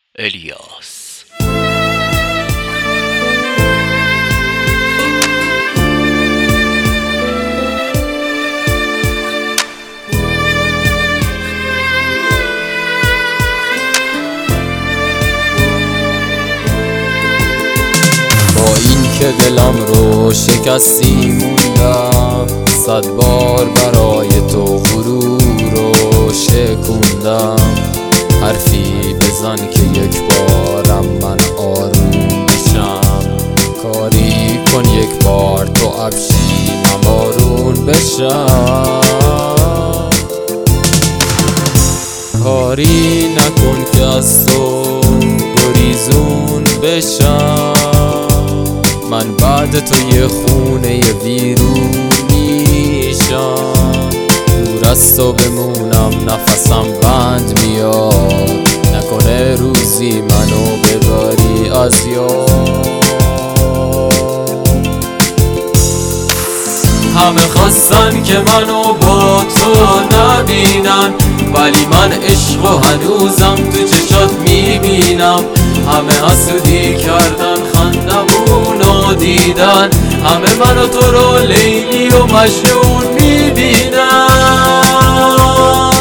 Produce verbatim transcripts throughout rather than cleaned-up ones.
الیاس. با این که دلم رو شکستی موندم، صد بار برای تو غرور رو شکوندم. حرفی بزن که یک بارم من آروم بشم، کاری کن یک بار تو ابشی من بارون بشم. کاری نکن که از تو گریزون بشم، من بعد تو یه خونه ویرون میشم. دور از تو بمونم نفسم بند میاد، نکنه روزی منو ببری از یاد. همه خواستن که منو با تو نبینن، ولی من عشق و هنوزم تو چشات میبینم. همه حسودی کردن خندمونو دیدن، همه منو تو رو لیلی و مجنون میبینن.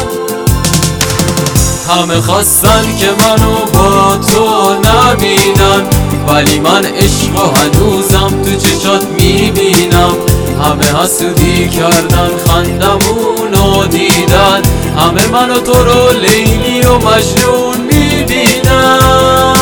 همه خواستن که منو با تو نبینن، ولی من عشق و هنوزم تو چشات میبینم. همه حسودی کردن خندمونو دیدن، همه منو تو رو لیلی و مجنون میبینن.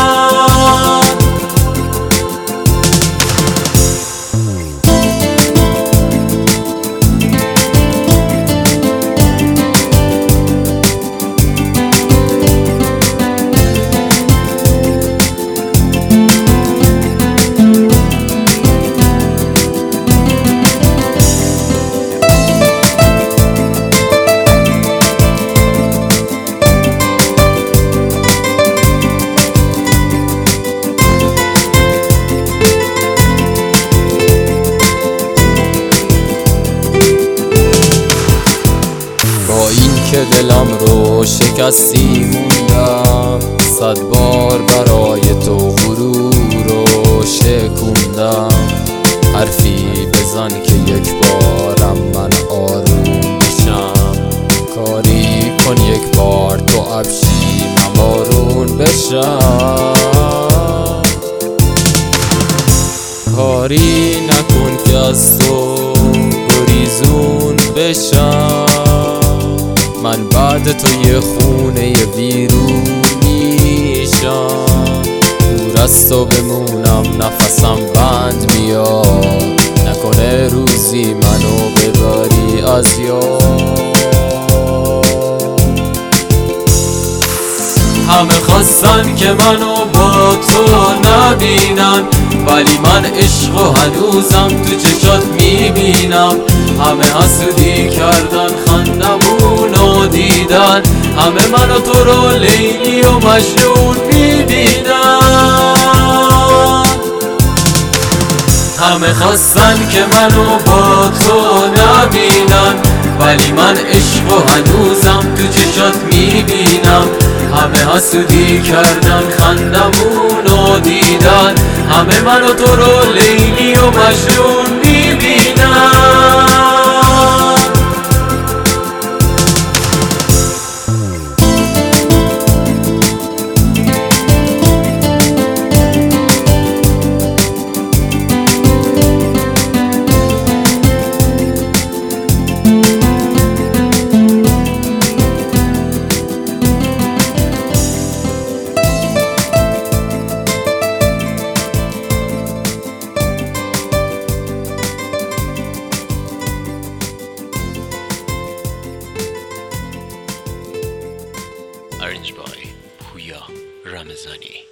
که دلم رو شکستی موندم، صد بار برای تو غرور رو شکوندم. حرفی بزن که یک بارم من آروم بشم، کاری کن یک بار تو ابشی من بارون بشم. کاری نکن که از تو گریزون بشم، من بعد تو یه خونه ویرون میشم. دور از تو بمونم نفسم بند میاد، نکنه روزی منو ببری از یاد. همه خواستن که منو با تو نبینن، ولی من عشق و هنوزم تو چشات میبینم. همه حسودی کردن خندمونو دیدن، همه منو تو رو لیلی و مجنون میبینن. همه خواستن که منو با تو نبینن، ولی من عشق و هنوزم تو چشات میبینم. همه حسودی کردن خندمونو دیدن، همه منو تو رو لیلی و مجنون میبینن. Arranged by Pooya Ramazani.